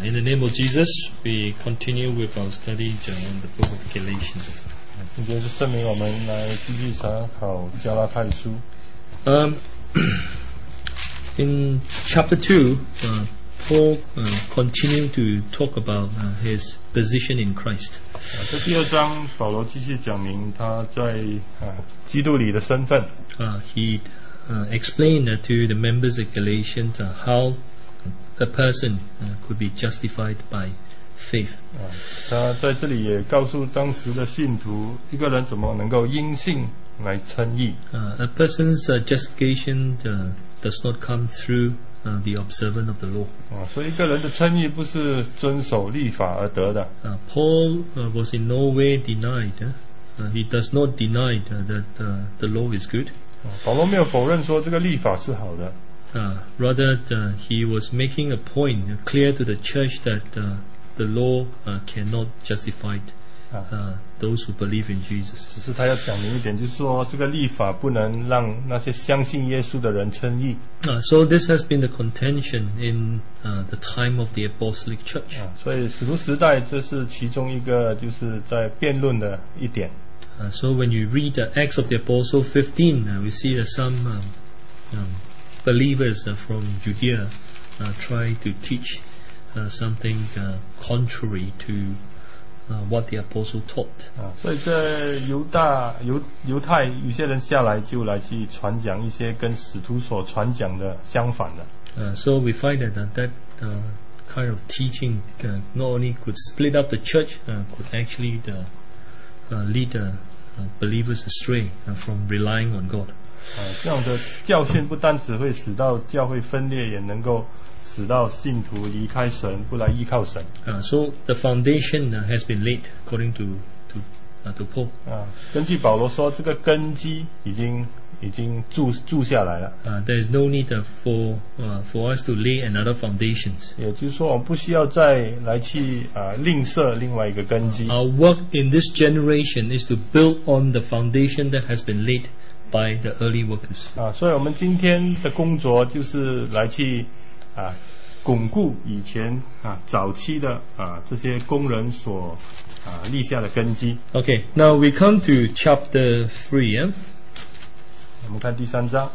In the name of Jesus, we continue with our study on the book of Galatians. 今天是圣灵，我们来继续查考加拉太书。 In chapter 2, Paul continued to talk about his position in Christ. 这第二章，保罗继续讲明他在基督里的身份。 He explained to the members of Galatians how a person could be justified by faith. 他在这里也告诉当时的信徒，一个人怎么能够因信来称义。 A person's justification does not come through the observance of the law. 所以一个人的称义不是遵守律法而得的。 Paul was in no way denied. He does not deny that the law is good. 保罗没有否认说这个律法是好的。 Rather, he was making a point clear to the church that the law cannot justify those who believe in Jesus. 只是他要讲明一点，就是说这个律法不能让那些相信耶稣的人称义。 So this has been the contention in the time of the apostolic church. 所以使徒时代这是其中一个就是在辩论的一点。 So when you read Acts of the Apostle 15, we see that some believers from Judea try to teach something contrary to what the apostle taught. 所以在犹太有些人下来就来去传讲一些跟使徒所传讲的相反的。 So we find that kind of teaching not only could split up the church, could actually lead believers astray from relying on God. 这样的教训不单只会使到教会分裂，也能够使到信徒离开神，不来依靠神。 So the foundation has been laid according to Paul. 根据保罗说，这个根基已经筑下来了。 There is no need for us to lay another foundations. 也就是说，我们不需要再来去另设另外一个根基。 Our work in this generation is to build on the foundation that has been laid by the early workers. 所以我们今天的工作就是来去巩固以前早期的这些工人所立下的根基。 Okay, now we come to chapter 3. 我们看第3章。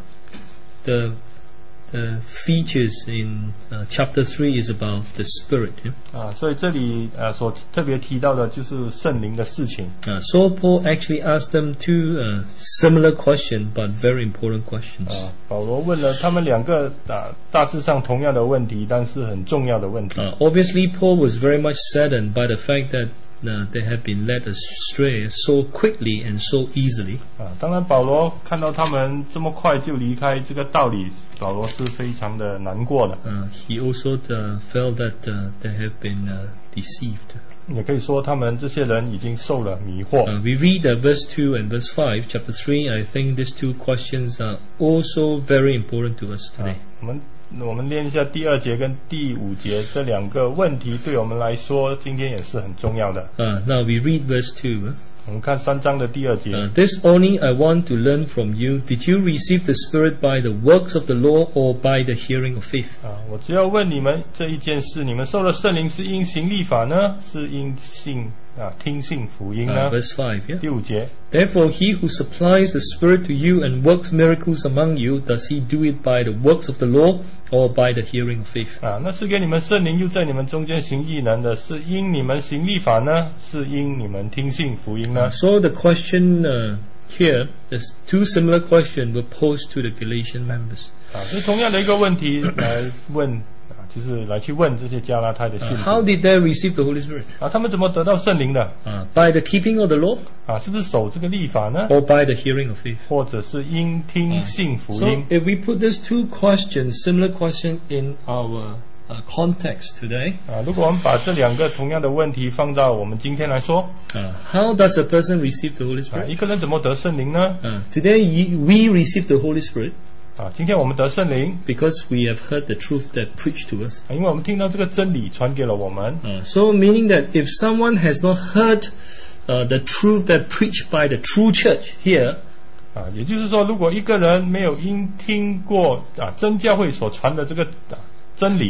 The features in chapter 3 is about the Spirit. 所以这里所特别提到的就是圣灵的事情。 So Paul actually asked them two similar questions, but very important questions. 保罗问了他们两个大致上同样的问题，但是很重要的问题。 Obviously, Paul was very much saddened by the fact that they had been led astray so quickly and so easily. 当然保罗看到他们这么快就离开这个道理，保罗是非常的难过的。 He also felt that they have been deceived. 也可以说他们这些人已经受了迷惑。 We read verse 2 and verse 5, chapter 3. I think these two questions are also very important to us today. 我们念一下第2节跟第5节这两个问题，对我们来说今天也是很重要的。 Now we read verse 2. 我们看3章的第2节。 This only I want to learn from you. Did you receive the Spirit by the works of the law or by the hearing of faith? 我只要问你们这一件事，你们受了圣灵是因行律法呢，是因信听信福音呢 ？Verse 5, yeah? 第5节。 Therefore he who supplies the Spirit to you and works miracles among you, does he do it by the works of the law or by the hearing of faith? 那是给你们圣灵又在你们中间行异能的，是因你们行律法呢，是因你们听信福音呢 ？So the question here, there's two similar questions were posed to the Galatian members. 是同样的一个问题来问，就是来去问这些加拉太的信徒。 How did they receive the Holy Spirit? 他们怎么得到圣灵的 ？By the keeping of the law? 是不是守这个律法呢？ Or by the hearing of faith? 或者是因听信福音？ So if we put these two questions, similar questions in our context today, 如果我们把这两个同样的问题放到我们今天来说 ，how does a person receive the Holy Spirit? 一个人怎么得圣灵呢 ？Today we receive the Holy Spirit. 今天我们得圣灵 because we have heard the truth that preached to us. 因为我们听到这个真理传给了我们。 So meaning that if someone has not heard the truth that preached by the true church here, 也就是说，如果一个人没有听过真教会所传的这个真理，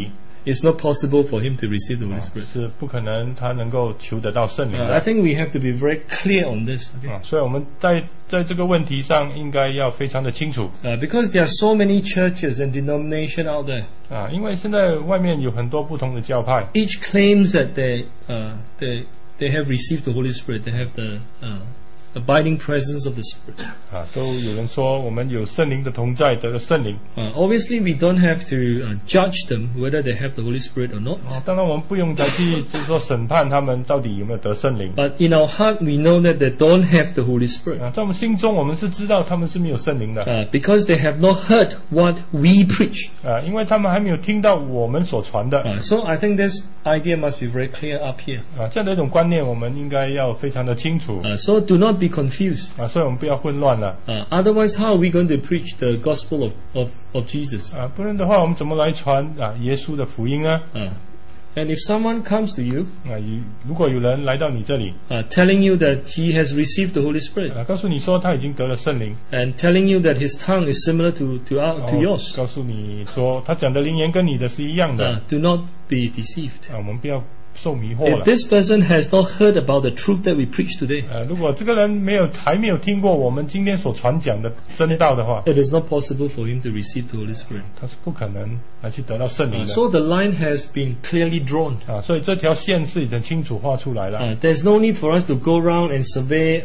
it's not possible for him to receive the Holy Spirit. 是不可能他能够求得到圣灵 I 的。 think we have to be very clear on this. Okay? 所以我们在这个问题上应该要非常的清楚 Because there are so many churches and denominations out there. 因为现在外面有很多不同的教派 Each claims that they have received the Holy Spirit. They have the abiding presence of the Spirit. 都有人说我们有圣灵的同在，得了圣灵 Obviously, we don't have to judge them whether they have the Holy Spirit or not. 当然我们不用再去就是说审判他们到底有没有得圣灵 But in our heart, we know that they don't have the Holy Spirit 在我们心中我们是知道他们是没有圣灵的 because they have not heard what we preach. 因为他们还没有听到我们所传的 So I think this idea must be very clear up here. 这样的一种观念我们应该要非常的清楚 So do not be confused. 所以我们不要混乱了 Otherwise, how are we going to preach the gospel of Jesus? 不然的话我们怎么来传耶稣的福音呢 And if someone comes to you 如果有人来到你这里 telling you that he has received the Holy Spirit 告诉你说他已经得了圣灵 and telling you that his tongue is similar to yours, 告诉你说他讲的灵言跟你的是一样的 do not be deceived. 我们不要受迷惑 If 了 this person has not heard about the truth that we preach today, 如果这个人还没有听过我们今天所传讲的真道的话 it is not possible for him to receive the Holy Spirit. 他是不可能来去得到圣灵的 So the line has been clearly drawn. 所以这条线是已经清楚画出来了 There's no need for us to go around and survey,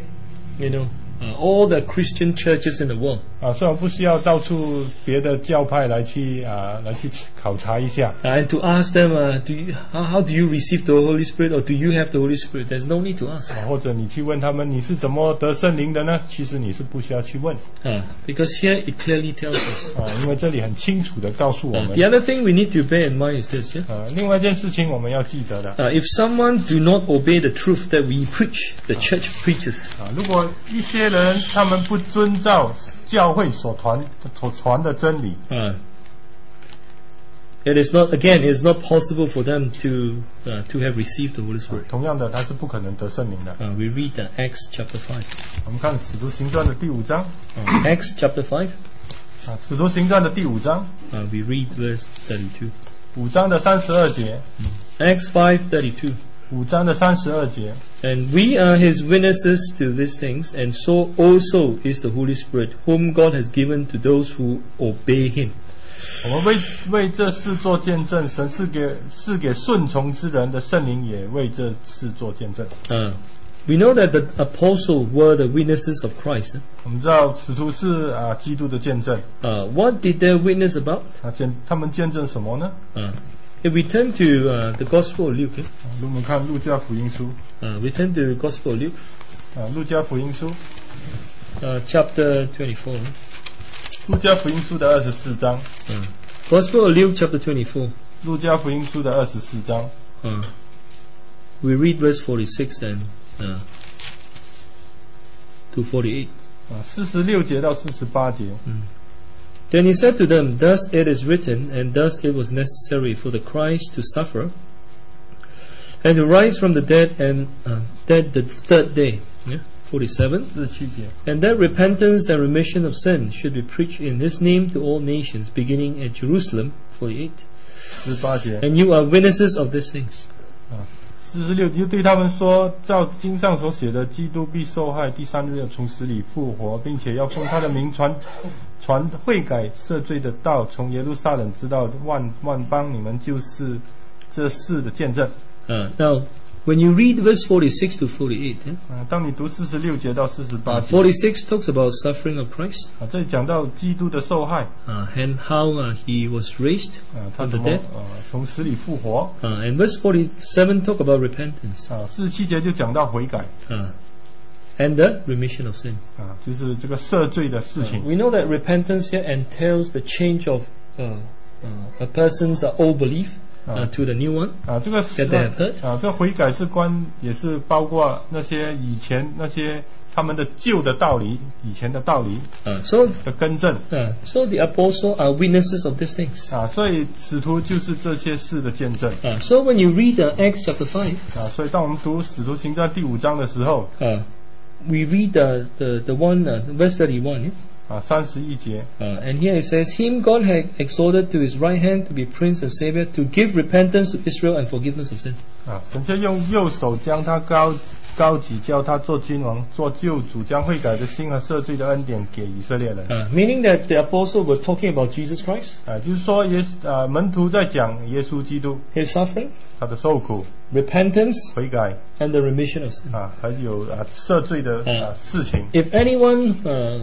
all the Christian churches in the world. 所以我不需要到处别的教派来去考察一下 And to ask them, how do you receive the Holy Spirit, or do you have the Holy Spirit? There's no need to ask. 或者你去问他们你是怎么得圣灵的呢？其实你是不需要去问 Because here it clearly tells us. 因为这里很清楚的告诉我们 The other thing we need to bear in mind is this. 另外一件事情我们要记得的 If someone do not obey the truth that we preach, the church preaches, 如果一些人他们不遵照教会所传的真理 it is not possible for them to have received the Holy Spirit. 同样的他是不可能得圣灵的 We read Acts chapter 5. 我们看使徒行传的第5章 Acts chapter 5. 使徒行传的第5章 We read verse 32. 5章的32节 Acts 5:32. 5章的32节 And we are his witnesses to these things, and so also is the Holy Spirit, whom God has given to those who obey him. 我们为这事做见证，神是给顺从之人的圣灵，也为这事做见证。 We know that the apostles were the witnesses of Christ. 我们知道使徒是基督的见证。 What did they witness about? 他们见证什么呢 ？If we turn to the Gospel of Luke, 我们看路加福音书。 we turn to the Gospel of Luke, 路加福音书 chapter 24. 路加福音书的24章。 Gospel of Luke, chapter 24. 路加福音书的24章。 We read verse 46 and to 48. 46节到48节。 Then he said to them, Thus it is written, and thus it was necessary for the Christ to suffer, and to rise from the dead, and that the third day. 47. 47节。 And that repentance and remission of sin should be preached in his name to all nations, beginning at Jerusalem. 48. 18节。 And you are witnesses of these things. 46就对他们说，照经上所写的，基督必受害，第3日要从死里复活，并且要奉他的名传悔改赦罪的道，从耶路撒冷直到万邦，你们就是这事的见证。 Now, when you read verse 46 to 48, 当你读46节到48节 46 talks about suffering of Christ, 这里讲到基督的受害 and how he was raised 他 from 怎 the 么 dead. 从死里复活 And verse 47 talk about repentance 47节就讲到悔改 and the remission of sin. 就是这个赦罪的事情 We know that repentance here entails the change of a person's old belief to the new one 这个 that they have heard. 这个悔改也是包括那些以前那些他们的旧的道理以前的道理 So 的更正 so the apostles are witnesses of these things. 所以使徒就是这些事的见证 So when you read Acts chapter 5, 所以当我们读使徒行传第5章的时候 we read the one verse 31. 31节 And here it says, Him God had exalted to His right hand to be Prince and Savior, to give repentance to Israel and forgiveness of sin. 神就用右手将他高举，叫他做君王，做救主，将悔改的心和赦罪的恩典给以色列人。 Meaning that the apostle were talking about Jesus Christ, 就是说门徒在讲耶稣基督 His suffering, 他的受苦、 repentance, 悔改 and the remission of sin. 还有赦罪的事情。 If anyone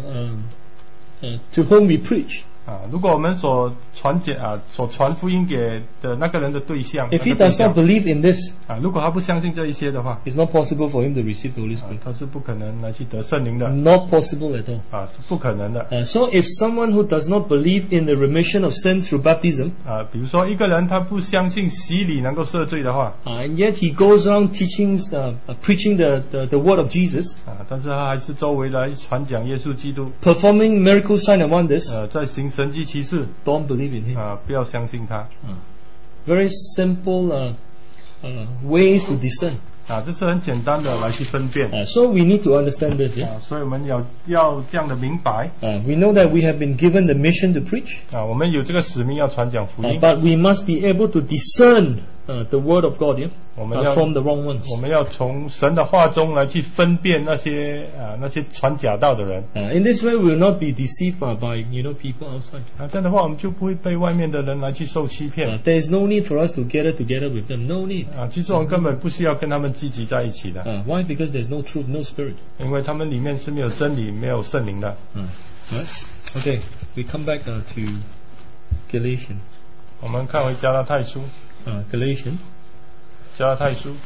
to whom we preach, 如果我们所传福音给的那个人的对象， if he does not believe in this, 如果他不相信这一些的话， it's not possible for him to receive the Holy Spirit. 他是不可能来去得圣灵的， Not possible at all. 是不可能的。 So if someone who does not believe in the remission of sins through baptism, 比如说一个人他不相信洗礼能够赦罪的话， and yet he goes around teaching, preaching the word of Jesus, 但是他还是周围来传讲耶稣基督， performing miracle sign and wonders, 在行神迹奇事， don't believe in him. 不要相信他。 Very simple ways to discern. 这是很简单的来去分辨。 So we need to understand this. Yeah? 所以我们要这样的明白。 We know that we have been given the mission to preach, 我们有这个使命要传讲福音， but we must be able to discern the word of God, yeah? 我们要 from the wrong ones. 我们要从神的话中来去分辨那些传假道的人。 In this way, we will not be deceived by people outside. 这样的话，我们就不会被外面的人来去受欺骗。 There is no need for us to gather together with them. No need. 其实我们根本不需要跟他们积极在一起的。 Why? Because there's no truth, no spirit. 因为他们里面是没有真理、没有圣灵的。 Right? Okay, we come back to Galatians. 我们看回加拉太书。 Galatians. 加拉太书。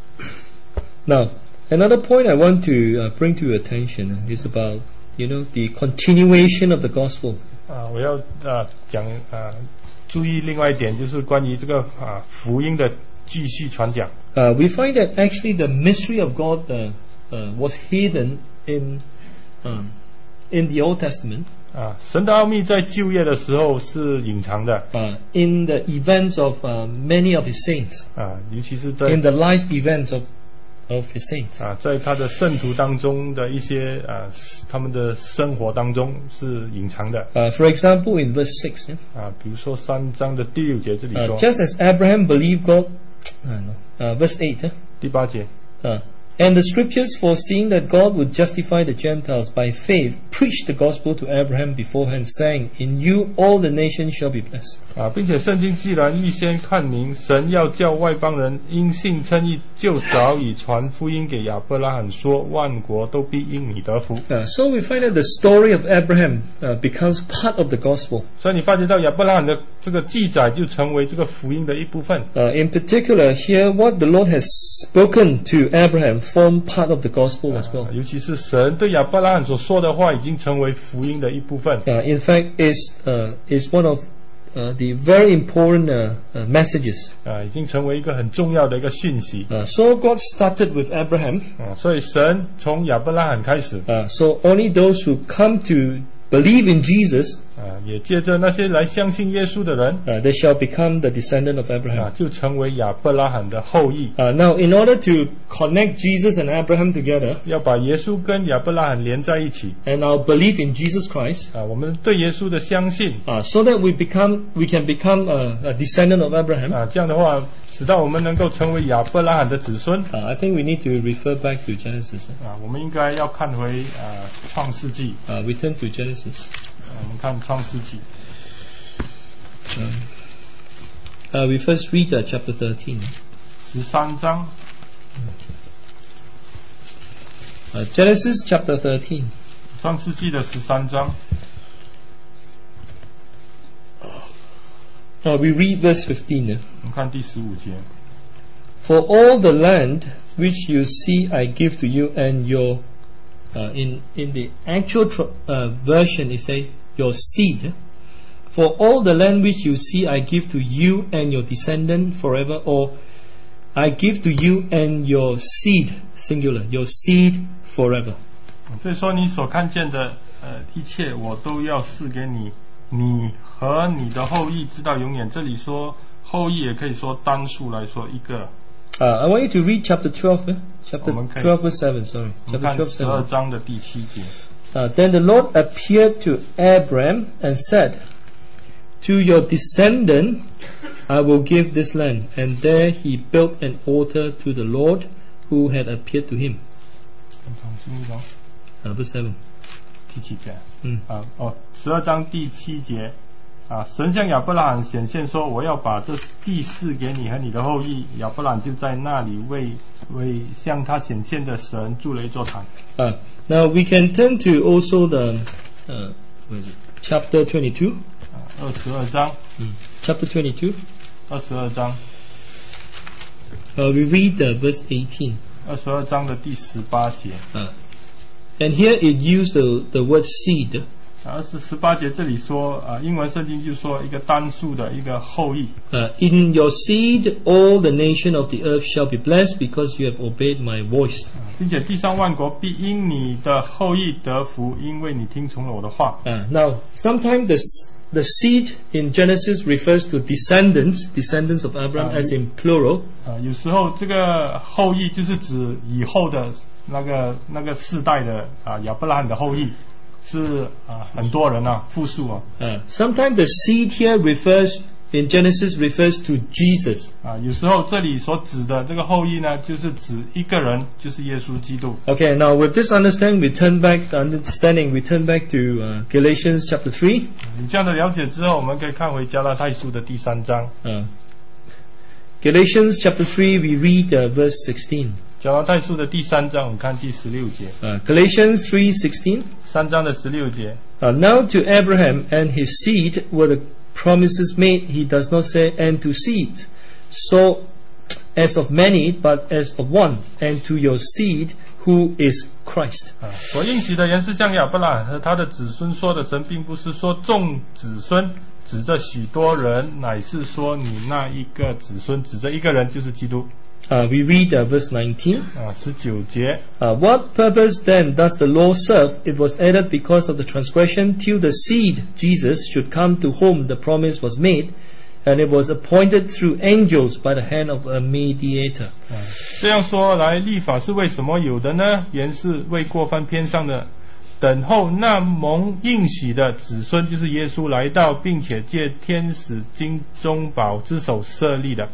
Now, another point I want to bring to your attention is about the continuation of the gospel. 我要注意另外一点，就是关于这个福音的继续传讲。 We find that actually the mystery of God was hidden in the Old Testament. 神的奥秘在旧约的时候是隐藏的。 In the events of many of His saints. 尤其是在 in the life events of His saints. 在他的圣徒当中的一些他们的生活当中是隐藏的。 For example, in verse 6. 比如说3章的第6节这里说。 Just as Abraham believed God. Verse 8. 第8节。 And the scriptures, foreseeing that God would justify the Gentiles by faith, preached the gospel to Abraham beforehand, saying, In you all the nations shall be blessed. 并且圣经既然预先看明，神要叫外邦人因信称义，就早已传福音给亚伯拉罕说，万国都必因你得福。 So we find that the story of Abraham becomes part of the gospel. 所以你发觉到亚伯拉罕的这个记载就成为这个福音的一部分。 In particular, here what the Lord has spoken to Abraham form part of the gospel as well. 尤其是神对亚伯拉罕所说的话，已经成为福音的一部分。 In fact, is one of the very important messages. 已经成为一个很重要的一个讯息。 So God started with Abraham. 所以神从亚伯拉罕开始。 So only those who come to believe in Jesus, 也借着那些来相信耶稣的人， they shall become the descendant of Abraham. 就成为亚伯拉罕的后裔。 Now, in order to connect Jesus and Abraham together, 要把耶稣跟亚伯拉罕连在一起， and our belief in Jesus Christ, 我们对耶稣的相信， so that we can become a descendant of Abraham. 这样的话，使到我们能够成为亚伯拉罕的子孙。 I think we need to refer back to Genesis. 我们应该要看回创世纪。 We turn to Genesis. 我们看创世纪。 We first read chapter 13. 13章。 Genesis chapter 13. 创世纪的13章。 We read verse 15. 我们看第15节。 For all the land which you see I give to you and your in the actual version it says your seed. For all the land which you see I give to you and your descendant forever, or I give to you and your seed, singular, your seed forever. 所以说你所看见的一切我都要赐给你，你和你的后裔直到永远。这里说后裔也可以说单数来说一个。 I want you to read chapter 12, chapter 12 verse 7, sorry. Chapter 12 12章的第7节。 Then the Lord appeared to Abram and said, "To your descendant I will give this land." And there he built an altar to the Lord who had appeared to him. Verse 7. 第7节。12章第7节。神向亚伯拉罕显现说，我要把这地赐给你和你的后裔。亚伯拉罕就在那里为向他显现的神筑了一座坛。 Now we can turn to also the chapter 22. 22章。 Chapter 22. 22章。 We read verse 18. 22章的第18节。 And here it used the word seed. 18节这里说，英文圣经就说一个单数的一个后裔。 In your seed, all the nation of the earth shall be blessed, because you have obeyed my voice. 并且地上万国必因你的后裔得福，因为你听从了我的话。 Now, sometimes the seed in Genesis refers to descendants of Abraham, as in plural. 有时候这个后裔就是指以后的那个世代的亚伯拉罕的后裔。是很多人复数 Sometimes the seed here in Genesis refers to Jesus. 有时候这里所指的这个后裔呢，就是指一个人，就是耶稣基督。 Okay, now with this understanding, we turn back to Galatians chapter 3. 你这样的了解之后，我们可以看回加拉太书的第3章。 Galatians chapter 3, we read verse 16. 加拉太书的第3章，我们看第16节。 Galatians 3:16. 3章的16节。 Now to Abraham and his seed were the promises made. He does not say, and to seed, so as of many, but as of one, and to your seed, who is Christ. 所应许的原是向亚伯拉罕和他的子孙说的。神并不是说众子孙，指着许多人，乃是说你那一个子孙，指着一个人，就是基督。 We read verse 19. 19节。 What purpose then does the law serve? It was added because of the transgression, till the seed, Jesus, should come, to whom the promise was made, and it was appointed through angels by the hand of a mediator. 这样说来，律法是为什么有的呢？原是为过犯偏上的，等候那蒙应许的子孙，就是耶稣来到，并且借天使经中保之手设立的。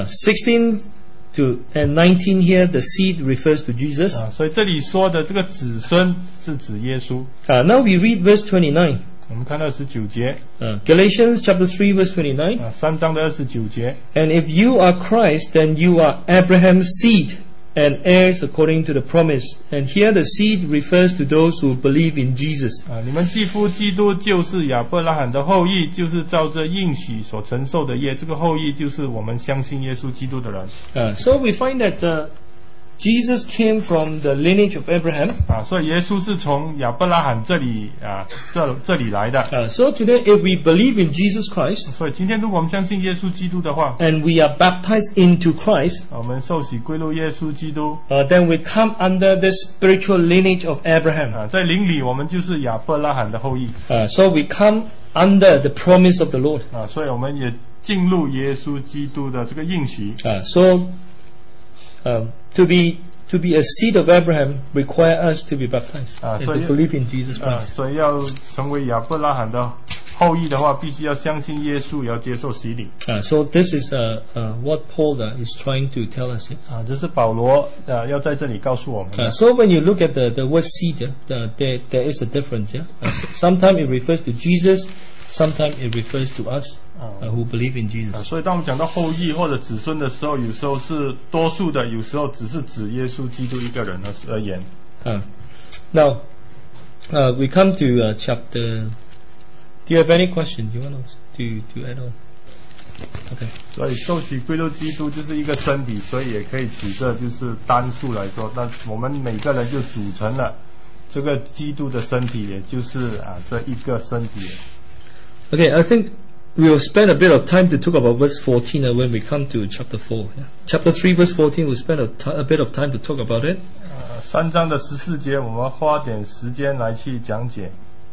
16 and 19 here, the seed refers to Jesus. 所以这里说的这个子孙是指耶稣。 Now we read verse 29. 我们看29节。 Galatians chapter 3 verse 29. 3章的29节。 And if you are Christ, then you are Abraham's seed and heirs according to the promise. And here the seed refers to those who believe in Jesus. 你们既夫基督，就是亚伯拉罕的后裔，就是照着应许所承受的业。这个后裔就是我们相信耶稣基督的人。 So we find that Jesus came from the lineage of Abraham. 所以耶稣是从亚伯拉罕这里来的。 So today, if we believe in Jesus Christ, 所以今天如果我们相信耶稣基督的话 and we are baptized into Christ, 我们受洗归入耶稣基督 then we come under the spiritual lineage of Abraham. 在灵里我们就是亚伯拉罕的后裔。 So we come under the promise of the Lord. 所以我们也进入耶稣基督的这个应许。 To be a seed of Abraham require us to be baptized and to believe in Jesus Christ. 所以要成为亚伯拉罕的后裔的话，必须要相信耶稣，也要接受洗礼。 So this is what Paul is trying to tell us. 这是保罗要在这里告诉我们。 So when you look at the word seed, there is a difference. Sometimes it refers to Jesus, sometimes it refers to us who believe in Jesus. 所以当我们讲到后裔或者子孙的时候，有时候是多数的，有时候只是指耶稣基督一个人而言。 Now we come to chapter. Do you have any question? Do you want to add on? Okay. 所以受洗归入基督就是一个身体，所以也可以指着就是单数来说，但我们每个人就组成了这个基督的身体，也就是这一个身体。 Okay, I think we will spend a bit of time to talk about verse 14 when we come to chapter 4. Chapter 3 verse 14, we'll spend a bit of time to talk about it. 3章的14节，我们花点时间来去讲解。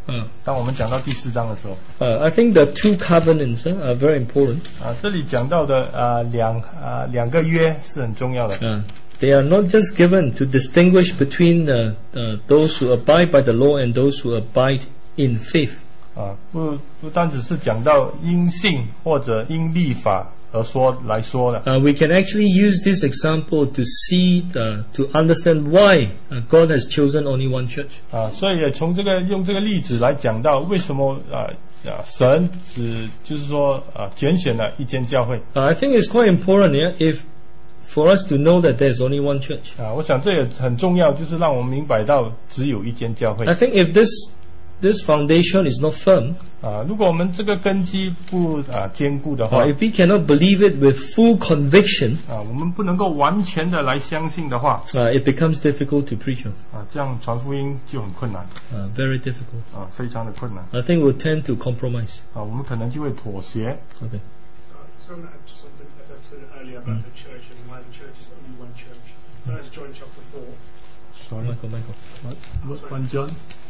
当我们讲到第4章的时候， I think the two covenants are very important. 这里讲到的两个约是很重要的。 They are not just given to distinguish between those who abide by the law and those who abide in faith. 不单只是讲到因信或者因律法而来说的。 We can actually use this example to see, to understand why God has chosen only one church. 所以也从用这个例子来讲到为什么神就是说拣选了一间教会。 I think it's quite important, yeah, for us to know that there's only one church. 我想这也很重要，就是让我们明白到只有一间教会。 I think if this foundation is not firm, 如果我们这个根基不坚固的话， if we cannot believe it with full conviction, 我们不能够完全的来相信的话， it becomes difficult to preach on. 这样传福音就很困难。 Very difficult. 非常的困难。 I think we'll tend to compromise. 我们可能就会妥协。 Okay. So I'm going to add to something that I've said earlier about the church and why the church is only one church. First John chapter 4. Sorry, Michael. One John.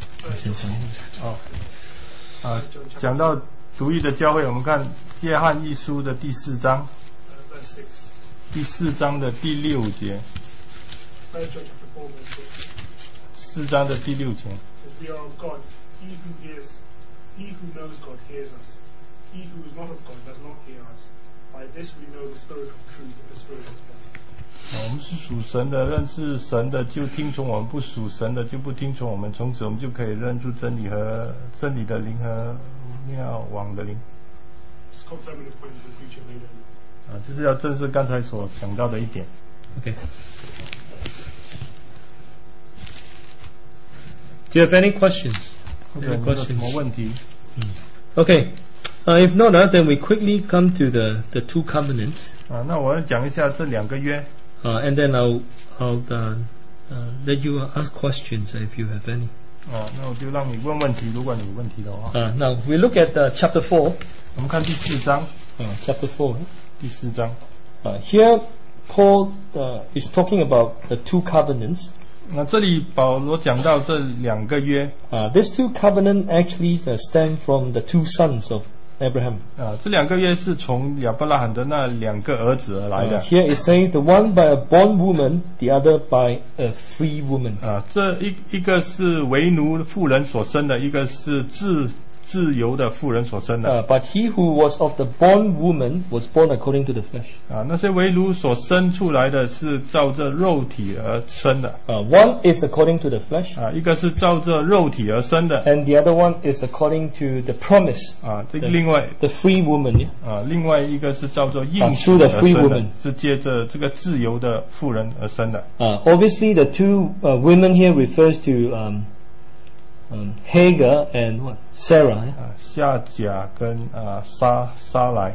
讲到独一的教会，我们看约翰一书的第4章，第4章的第6节。4章的第6节。 We are of God. He who knows God hears us. He who is not of God does not hear us. By this we know the spirit of truth and the spirit of death. 我们是属神的，认识神的就听从我们，不属神的就不听从我们。从此我们就可以认出真理的灵和妙网的灵。 Just confirming the point the preacher made earlier. 就是要正视刚才所讲到的一点。 Okay. Do you have any questions? Any questions? 什么问题？ Okay. If not, then we quickly come to the two covenants. 那我要讲一下这2个约。 And then I'll let you ask questions if you have any. 那我就让你问问题，如果你有问题的话。 Now we look at chapter 4. 我们看第4章。 Chapter 4. 第4章。 Here Paul is talking about the two covenants. 那这里保罗讲到这2个约。 These two covenants actually stem from the two sons of Abraham. 这2个约是从亚伯拉罕的那2个儿子而来的。 Here it says the one by a bondwoman, the other by a free woman. 这一个是为奴妇人所生的，一个是自由的妇人所生的。 But he who was of the bondwoman was born according to the flesh. 那些为奴所生出来的是照着肉体而生的。 One is according to the flesh. 一个是照着肉体而生的。 And the other one is according to the promise. 另外 the free woman. 另外一个是照着应许而生的，是借着这个自由的妇人而生的。 Obviously, the two women here refers to Hagar and what? Sarah. 夏甲跟撒来。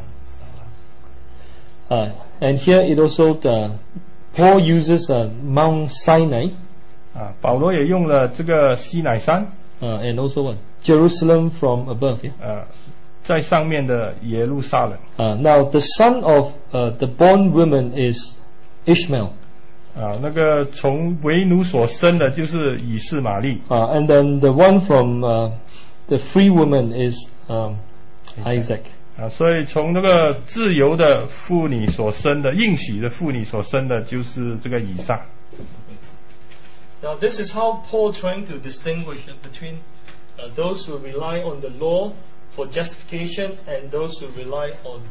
And here it also Paul uses Mount Sinai. 保罗也用了这个西乃山。 And also what? Jerusalem from above. 在上面的耶路撒冷。 Now the son of the bondwoman is Ishmael. 那个从为奴所生的就是以斯玛利。 And then the one from the free woman is Isaac. 所以从那个自由的妇女所生的，应许的妇女所生的就是这个以撒。 Now this is how Paul trying to distinguish between those who rely on the law for justification and those who rely on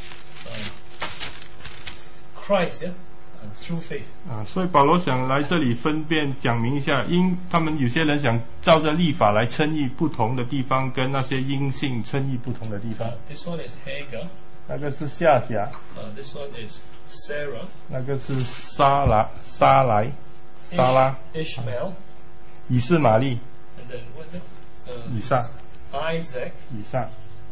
Christ, through faith. 所以保罗想来这里分辨讲明一下，因他们有些人想照着律法来称义不同的地方，跟那些因信称义不同的地方。 This one is Hagar. 那个是夏甲。 This one is Sarah. 那个是撒拉。 Ishmael. 以斯玛利。 And then what? 以撒。 Isaac. 以撒。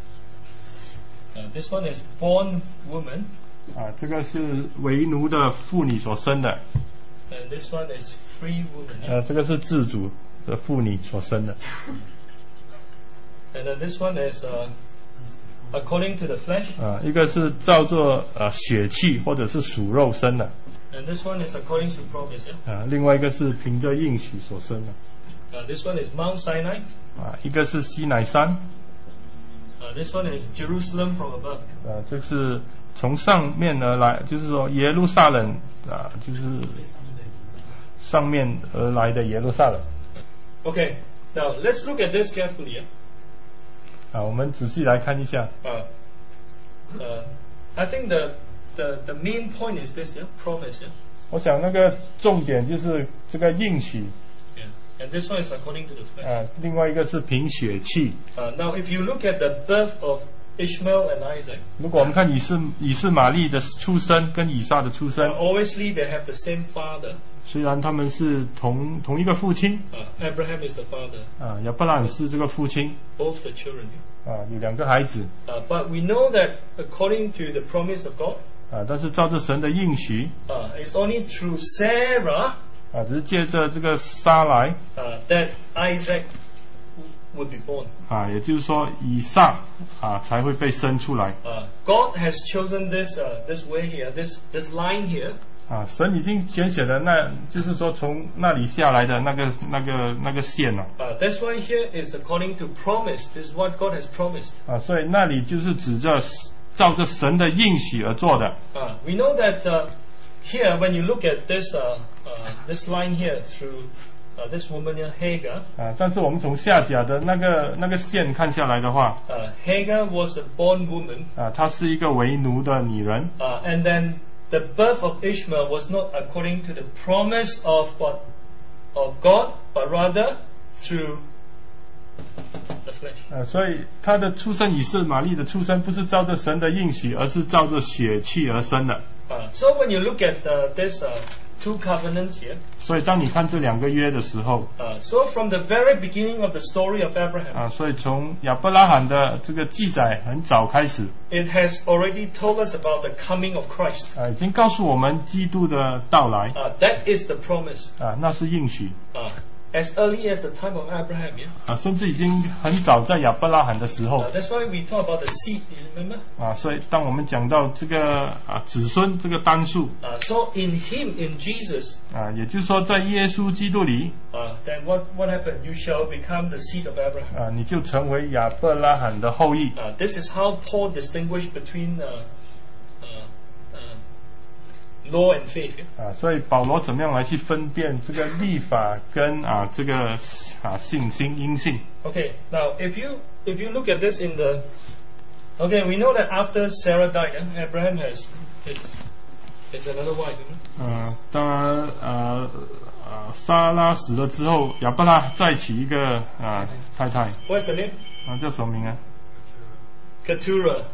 This one is born woman. 这个是为奴的妇女所生的。 And this one is free woman. 这个是自主的妇女所生的。 And then this one is according to the flesh. 一个是照着血气或者是属肉生的。 And this one is according to promise. 另外一个是凭着应许所生的。 This one is Mount Sinai. 一个是西乃山， This one is Jerusalem from above. 这是从上面而来，就是说耶路撒冷就是上面而来的耶路撒冷。 Okay, now let's look at this carefully. 我们仔细来看一下。 I think the main point is this, promise. 我想那个重点就是这个应许。 And this one is according to the flesh. 另外一个是凭血气。 Now, if you look at the birth of Ishmael and Isaac, 如果我们看以斯玛利的出生跟以撒的出生， obviously they have the same father. 虽然他们是同一个父亲， Abraham is the father. 亚伯拉罕是这个父亲， Both the children. 有2个孩子。 But we know that according to the promise of God, 但是照着神的应许， it's only through Sarah 只是借着这个撒来， that Isaac would be born. 也就是说以撒才会被生出来。 God has chosen this way here, this line here. 神已经拣选了，就是说从那里下来的那个线了。 That's why here is according to promise. This is what God has promised. 所以那里就是指着照着神的应许而做的。 We know that here, when you look at this this line here through this woman here, Hagar. 但是我们从下甲的那个线看下来的话， Hagar was a born woman. 她是一个为奴的女人。 And then the birth of Ishmael was not according to the promise of God, but rather through the flesh. 所以她的出生，以斯玛利的出生，不是照着神的应许，而是照着血气而生的。 So when you look at this two covenants here, 所以当你看这2个约的时候， so from the very beginning of the story of Abraham, 所以从亚伯拉罕的这个记载很早开始， it has already told us about the coming of Christ. 已经告诉我们基督的到来。 That is the promise. 那是应许。 As early as the time of Abraham, yeah. 甚至已经很早在亚伯拉罕的时候。 That's why we talk about the seed. You remember? 所以当我们讲到这个子孙这个单数， So in him, in Jesus, 也就是说在耶稣基督里， then what happened? You shall become the seed of Abraham. 你就成为亚伯拉罕的后裔。 This is how Paul distinguished between law and faith. 所以保罗怎么样来去分辨这个律法跟这个信心因信？ Okay, now if you look at this in the we know that after Sarah died, Abraham has another wife. 当然撒拉死了之后，亚伯拉再娶一个太太。 What's the name? 叫什么名啊？ Keturah.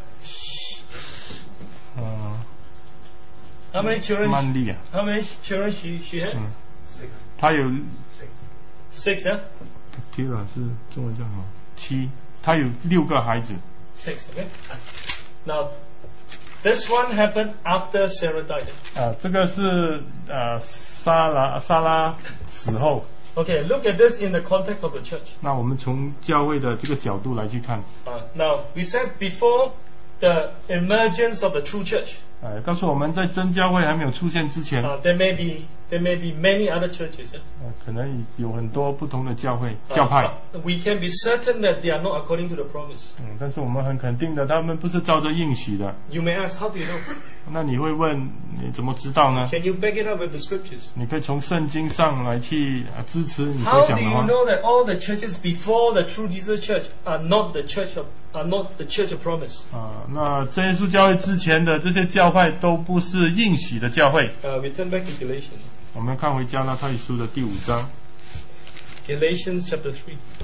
How many children? 曼利啊。 How many children she had? 她有 6, yeah? Keturah 是中文叫什么？7，她有6个孩子。 6, okay. Now, this one happened after Sarah died. 这个是撒拉死后。 Okay, look at this in the context of the church. 那我们从教会的这个角度来去看。 Now, we said before the emergence of the true church. 告诉我们在真教会还没有出现之前， there may be many other churches. 可能有很多不同的教派。 We can be certain that they are not according to the promise. 但是我们很肯定的，他们不是照着应许的。 You may ask, how do you know? 那你会问，你怎么知道呢？ Can you back it up with the scriptures? 你可以从圣经上来去支持你所 How do 讲的 you 话。 know that all the churches before the true Jesus Church are not the church of promise? 那真耶稣教会之前的这些教派都不是应许的教会。 We turn back to Galatians. 我们看回加拉太书的第5章。 Galatians chapter 3.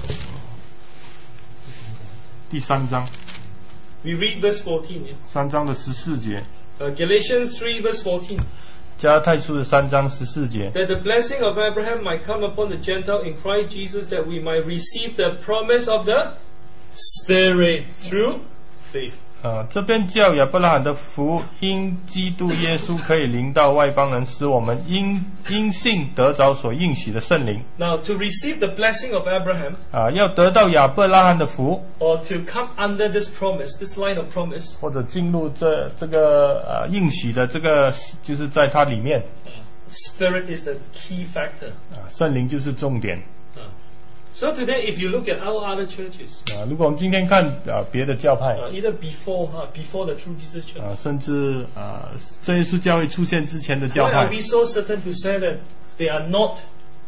第3章。 We read verse 14. 3章的14节。 Galatians 3 verse 14. 加拉太书的3章14节。 That the blessing of Abraham might come upon the Gentile in Christ Jesus, that we might receive the promise of the Spirit through faith. 这边叫亚伯拉罕的福，因基督耶稣可以临到外邦人，使我们因信得着所应许的圣灵。 Now, to receive the blessing of Abraham, 要得到亚伯拉罕的福， or to come under this promise, this line of promise, 或者进入这个应许的这个，就是在它里面。 Spirit is the key factor. 圣灵就是重点。 So today, if you look at our other churches, 如果我们今天看别的教派 either before the True Jesus Church, 甚至真耶稣教会出现之前的教 why are 派 we so certain to say that they are not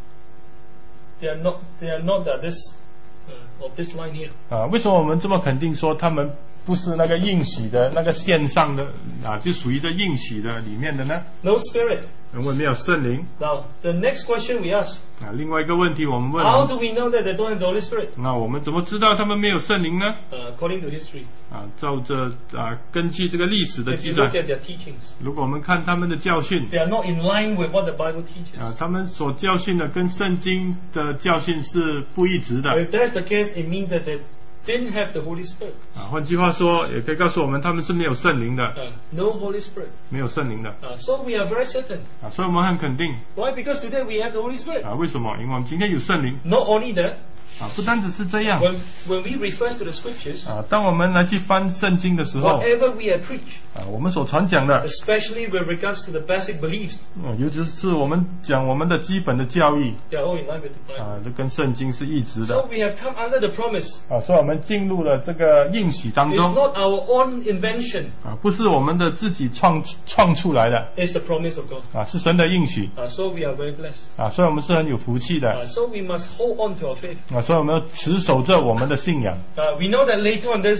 this of this line here? 为什么我们这么肯定说他们不是那个应许的那个线上的就属于这应许的里面的呢？ No Spirit. 因为没有圣灵。 Now, the next question we ask, 另外一个问题我们问 how do we know that they don't have the Holy Spirit? 那我们怎么知道他们没有圣灵呢？ According to history, 照着根据这个历史的 if 记 you 载 look，at their teachings, 如果我们看他们的教训 they are not in line with what the Bible teaches. 他们所教训的跟圣经的教训是不一致的。 If that's the case, it means that they didn't have the Holy Spirit. 换句话说，也可以告诉我们他们是没有圣灵的， No Holy Spirit. 没有圣灵的。 So we are very certain. 所以我们很肯定。 Why? Because today we have the Holy Spirit. 为什么？因为我们今天有圣灵。 Not only that, 不单只是这样。 when we refer to the scriptures, 当我们来去翻圣经的时候， whatever we have preached, 我们所传讲的， especially with regards to the basic beliefs, 尤其是我们讲我们的基本的教义， they are all in line with the Bible. 这跟圣经是一致 So 的。 we have come under the promise. 所以我们进入了这个应许当 It's 中。 not our own invention. 不是我们的自己创出来的。 It's the promise of God. 是神的应许。 So we are very blessed. 所以我们是很有福气的。 So we must hold on to our faith. 所以我们要持守着我们的信仰。 We know that later on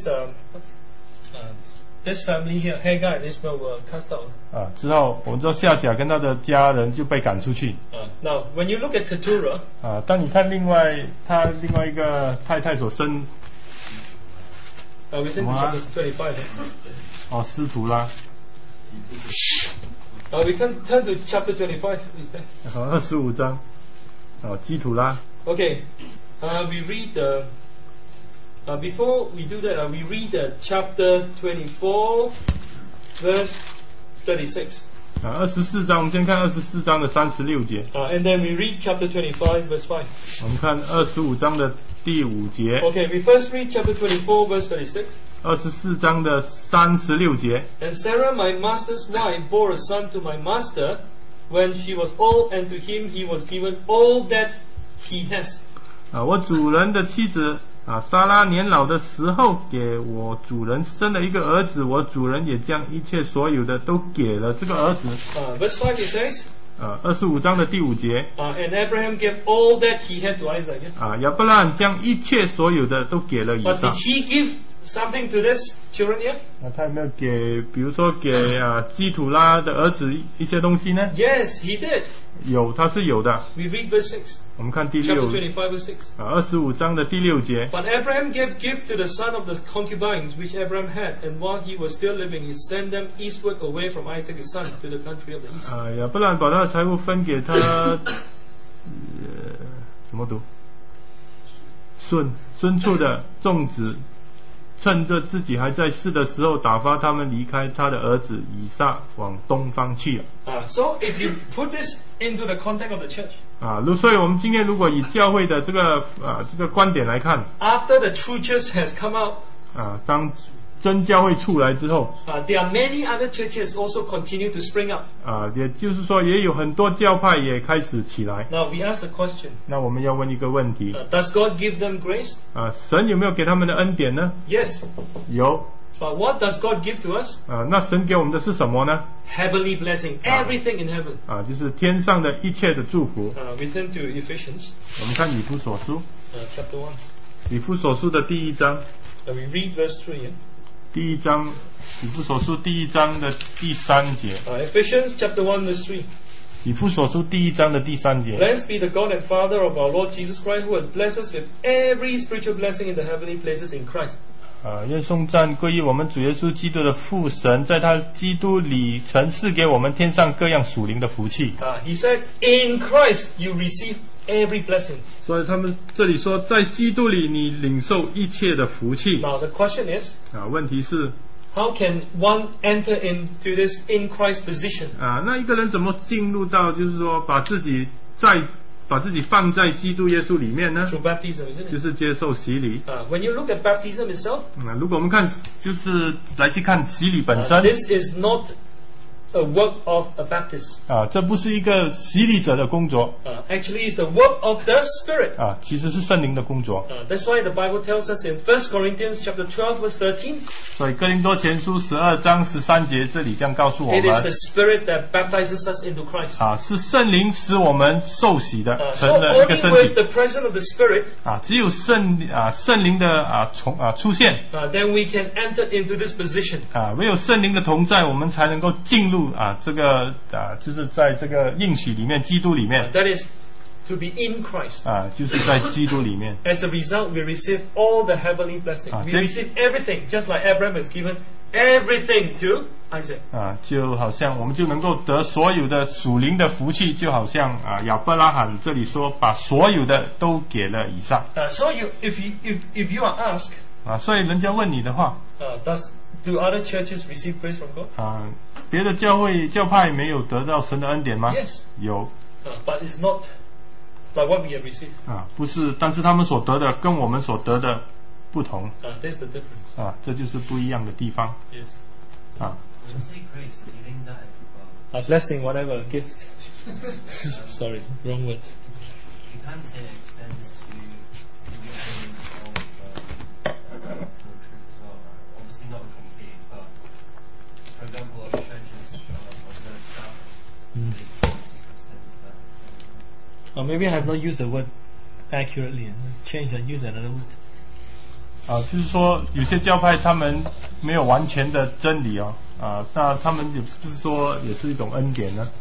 this family here, Hagar and Ishmael, were cast out. 之后我们知道夏甲跟他的家人就被赶出去。 Now, when you look at Keturah, 当你看另外一个太太所生， we think chapter 25. 司徒啦。 We can turn to chapter 25. 25章。基土拉。 Okay, we read before we do that, we read chapter 24, verse 36. 24章，我们先看24章的36节。 And then we read chapter 25, verse 5. 我们看25章的第5节。 Okay, we first read chapter 24, verse 36. 24章的36节。 And Sarah, my master's wife, bore a son to my master when she was old, and to him he was given all that he has. 我主人的妻子撒拉年老的时候，给我主人生了一个儿子，我主人也将一切所有的都给了这个儿子。 Verse 5 it says, 25章的第5节。 and Abraham gave all that he had to Isaac. 亚伯拉罕将一切所有的都给了以 But 撒。 did he give something to this children yet? 他有没有给，比如说给基土拉的儿子一些东西呢？ Yes, he did. 有，他是有的。 We read verse 6. 我们看第 Chapter 6 25, verse 6. 25章的第6节。 But Abraham gave gift to the son of the concubines which Abraham had, and while he was still living, he sent them eastward away from Isaac his son to the country of the east. 亚伯拉罕把他的财物分给他，怎么读？孙畜的众子，趁着自己还在世的时候，打发他们离开他的儿子以撒，往东方去了。 So if you put this into the context of the church, 所以我们今天如果以教会的这个观点来看， after the true church has come out, 当真教会出来之后， there are many other churches also continue to spring up. 也就是说也有很多教派也开始起来。 Now we ask a question. 那我们要问一个问题， Does God give them grace? 神有没有给他们的恩典呢？ Yes. 有。 But what does God give to us? 那神给我们的是什么呢？ Heavenly blessing, everything in heaven. 就是天上的一切的祝福。 We turn to Ephesians, 我们看以弗所书， chapter 1. 以弗所书的第1章。 We read verse 3. 第1章，以弗所书第1章的第3节。 Ephesians chapter 1 verse 3. 以弗所书第1章的第3节。 Blessed be the God and Father of our Lord Jesus Christ, who has blessed us with every spiritual blessing in the heavenly places in Christ. 愿颂赞归于我们主耶稣基督的父神，在他基督里曾赐给我们天上各样属灵的福气。 He said, in Christ you receive every blessing. 所以他们这里说，在基督里你领受一切的福气。 Now the question is, 问题是 how can one enter into this in Christ position? 那一个人怎么进入到就是说把自己放在基督耶稣里面呢？ Through baptism, isn't 就 it? 是接受洗礼。 When you look at baptism itself, 如果我们看，就是来去看洗礼本身， this is not a work of a Baptist. 这不是一个洗礼者的工作 Actually, it's the work of the Spirit. 其实是圣灵的工作。 That's why the Bible tells us in 1 Corinthians chapter 12 verse 13, 所以哥林多前书12章13节这里这样告诉我 it is the 们 Spirit that baptizes us into Christ. 是圣灵使我们受洗的， So 成了一个 only 身 with 体 the presence of the Spirit, 只有圣灵的出现 then we can enter into this position. 唯有圣灵的同在，我们才能够进入这个就是在这个应许里面，基督里面 That is to be in Christ. 就是在基督里面 As a result, we receive all the heavenly blessing. We Jake- receive everything, just like Abraham has given everything to Isaac. 就好像我们就能够得所有的属灵的福气，就好像亚伯拉罕这里说，把所有的都给了以撒 So if you are asked, 所以人家问你的话 do other churches receive grace from God? 别的教派没有得到神的恩典吗？ Yes. 有 But it's not like what we have received. 不是，但是他们所得的跟我们所得的不同 That's the difference. 这就是不一样的地方 Yes. When you say grace, do you think that A blessing, whatever, a gift. Sorry, wrong word. you can say it extends to the elements of the truth as well, right? Obviously not complete, but for example, a churches of the South, they just extend to that. Or maybe I have not used the word accurately. Change and use another word. 就是说有些教派他们没有完全的真理那他们也不是说也是一种恩典呢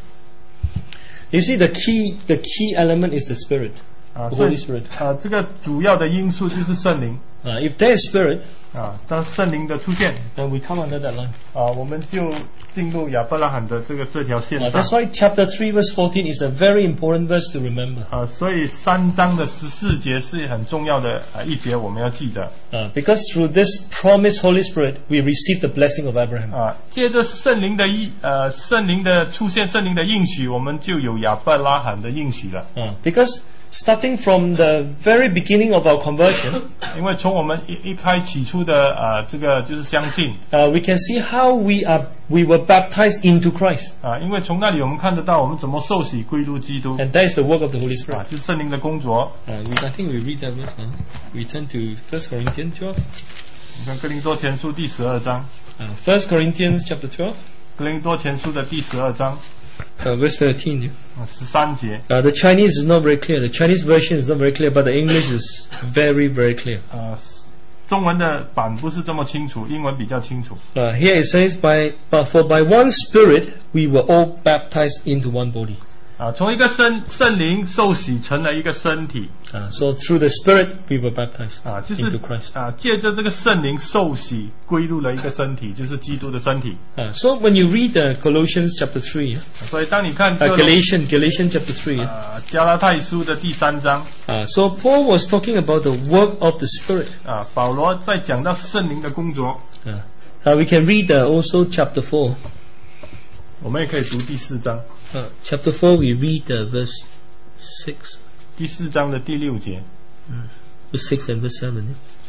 You see, the key element is the Spirit, the 所 Holy 以 Spirit. 这个主要的因素就是圣灵 If there is Spirit, 当圣灵的出现 then we come under that line. 我们就进入亚伯拉罕的这条线上 That's why chapter 3 verse 14 is a very important verse to remember. 所以3章的14节是很重要的一节，我们要记得 Because through this promised Holy Spirit, we receive the blessing of Abraham. 借着圣灵的出现，圣灵的应许，我们就有亚伯拉罕的应许了 Because starting from the very beginning of our conversion, 因为从我们一开起初的这个就是相信 we can see how we were baptized into Christ. 因为从那里我们看得到我们怎么受洗归入基督 And that is the work of the Holy Spirit. 就是圣灵的工作 I think we read that verse. We turn to 1 Corinthians 12. 你看哥林多前书第12章 1 Corinthians chapter 12, 哥林多前书的第12章 verse 13. 13节 The Chinese is not very clear. The Chinese version is not very clear, but the English is very, very clear. 中文的版不是这么清楚，英文比较清楚 Here it says, for by one Spirit we were all baptized into one body. 从一个圣灵受洗成了一个身体 So through the Spirit we were baptized 就是 into Christ. 借着这个圣灵受洗归入了一个身体，就是基督的身体 So when you read Colossians chapter 3, 所以当你看 Galatians chapter 3, 加拉太书的第3章 so Paul was talking about the work of the Spirit. 保罗在讲到圣灵的工作 We can read also chapter 4. 我们也可以读第4章 Chapter 4 we read verse 6. 第4章的第6节 Verse 6 and verse 7.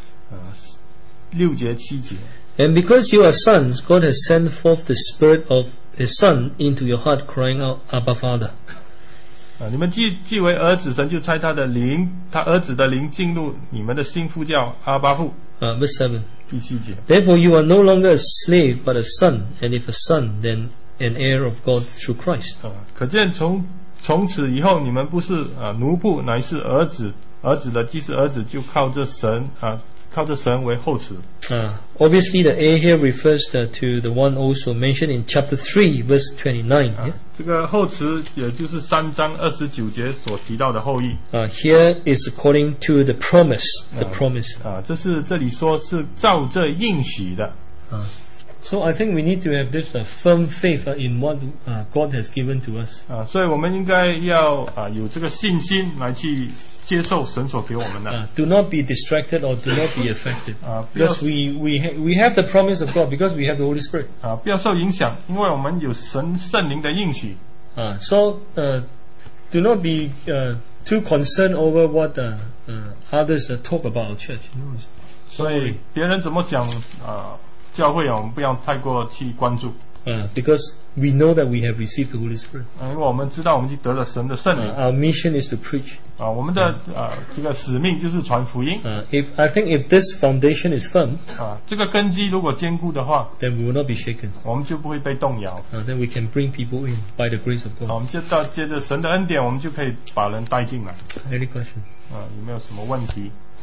6节7节 And because you are sons, God has sent forth the Spirit of His Son into your heart, crying out, Abba, Father. 你们既为儿子，神就差他儿子的灵进入你们的心，呼叫阿爸父 Verse 7. 第7节 Therefore you are no longer a slave, but a son, and if a son, then an heir of God through Christ. 可见从此以后，你们不是奴仆，乃是儿子的，既是儿子，就靠着神为后嗣 Obviously the heir here refers to the one also mentioned in chapter 3 verse 29. Yeah? 这个后嗣也就是3章29节所提到的后裔 Here is according to the promise. The promise. 这里说是照着应许的 So I think we need to have this firm faith in what God has given to us. 所以我们应该要有这个信心来去接受神所给我们的 Do not be distracted or do not be affected. Because we have the promise of God because we have the Holy Spirit. 不要受影响，因为我们有圣灵的应许 So do not be too concerned over what others talk about our church. 所以别人怎么讲教会我们不要太过去关注 because we know that we have received the Holy Spirit. 因为我们知道我们已经得了神的圣灵 Our mission is to preach. 我们的这个使命就是传福音 I think if this foundation is firm, 这个根基如果坚固的话， then we will not be shaken. 我们就不会被动摇 Then we can bring people in by the grace of 我 God. 们就借着神的恩典，我们就可以把人带进来 Any question? 有没有什么问题？